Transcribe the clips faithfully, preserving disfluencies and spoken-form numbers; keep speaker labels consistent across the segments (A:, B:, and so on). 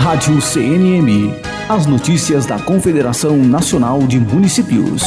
A: Rádio C N M. As notícias da Confederação Nacional de Municípios.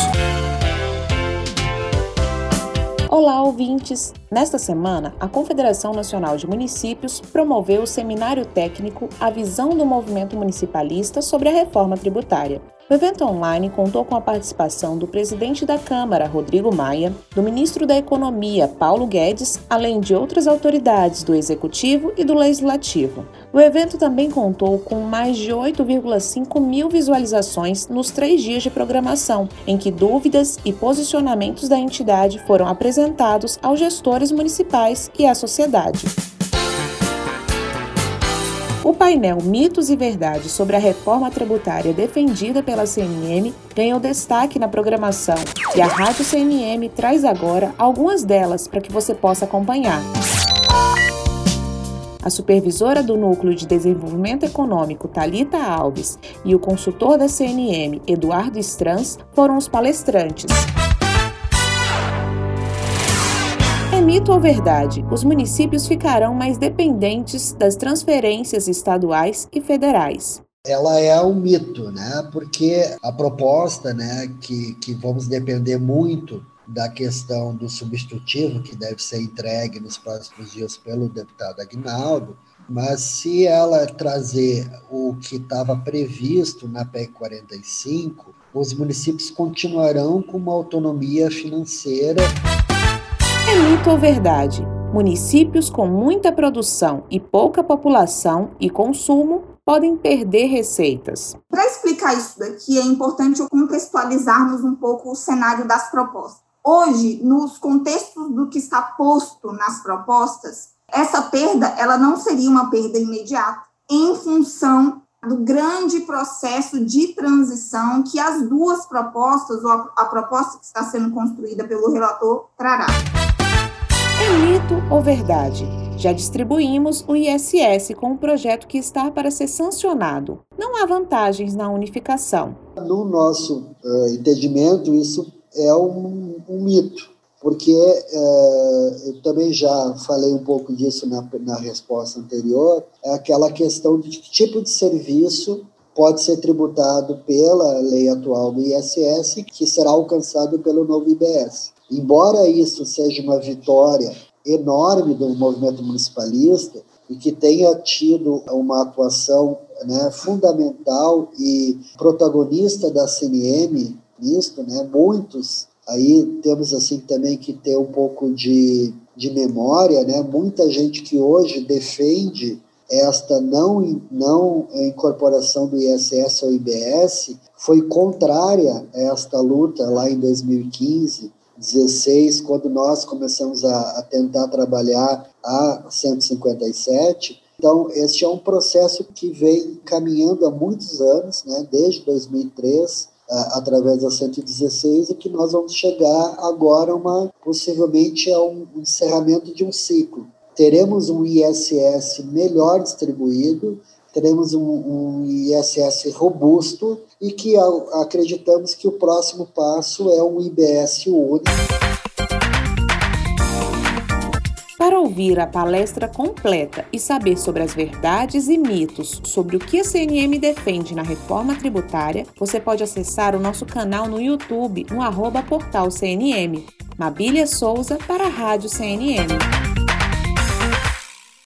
B: Olá, ouvintes! Nesta semana, a Confederação Nacional de Municípios promoveu o seminário técnico A Visão do Movimento Municipalista sobre a Reforma Tributária. O evento online contou com a participação do presidente da Câmara, Rodrigo Maia, do ministro da Economia, Paulo Guedes, além de outras autoridades do Executivo e do Legislativo. O evento também contou com mais de oito vírgula cinco mil visualizações nos três dias de programação, em que dúvidas e posicionamentos da entidade foram apresentados aos gestores municipais e à sociedade. O painel Mitos e Verdades sobre a Reforma Tributária defendida pela C N M ganhou destaque na programação e a Rádio C N M traz agora algumas delas para que você possa acompanhar. A supervisora do Núcleo de Desenvolvimento Econômico, Thalita Alves, e o consultor da C N M, Eduardo Strans, foram os palestrantes. É mito ou verdade? Os municípios ficarão mais dependentes das transferências estaduais e federais.
C: Ela é um mito, né? Porque a proposta, né, que, que vamos depender muito da questão do substitutivo, que deve ser entregue nos próximos dias pelo deputado Aguinaldo, mas se ela trazer o que estava previsto na P E C quarenta e cinco, os municípios continuarão com uma autonomia financeira.
B: É mito ou verdade? Municípios com muita produção e pouca população e consumo podem perder receitas.
D: Para explicar isso daqui, é importante contextualizarmos um pouco o cenário das propostas. Hoje, nos contextos do que está posto nas propostas, essa perda ela não seria uma perda imediata, em função do grande processo de transição que as duas propostas, ou a, a proposta que está sendo construída pelo relator, trará.
B: É mito ou verdade? Já distribuímos o I S S com um projeto que está para ser sancionado. Não há vantagens na unificação.
C: No nosso uh, entendimento, isso é um, um mito, porque uh, eu também já falei um pouco disso na, na resposta anterior, é aquela questão de que tipo de serviço pode ser tributado pela lei atual do I S S, que será alcançado pelo novo I B S. Embora isso seja uma vitória enorme do movimento municipalista e que tenha tido uma atuação, né, fundamental e protagonista da C N M nisto, né, muitos, aí temos assim também que ter um pouco de, de memória, né, muita gente que hoje defende esta não, não incorporação do I S S ao I B S foi contrária a esta luta lá em dois mil e quinze, dezesseis, quando nós começamos a, a tentar trabalhar a cento e cinquenta e sete. Então, este é um processo que vem caminhando há muitos anos, né, desde dois mil e três, a, através da cento e dezesseis, e que nós vamos chegar agora, uma, possivelmente, a um encerramento de um ciclo. Teremos um I S S melhor distribuído, teremos um, um I S S robusto e que a, acreditamos que o próximo passo é um I B S único.
B: Para ouvir a palestra completa e saber sobre as verdades e mitos sobre o que a C N M defende na reforma tributária, você pode acessar o nosso canal no YouTube no arroba portal C N M. Mabília Souza para a Rádio C N M.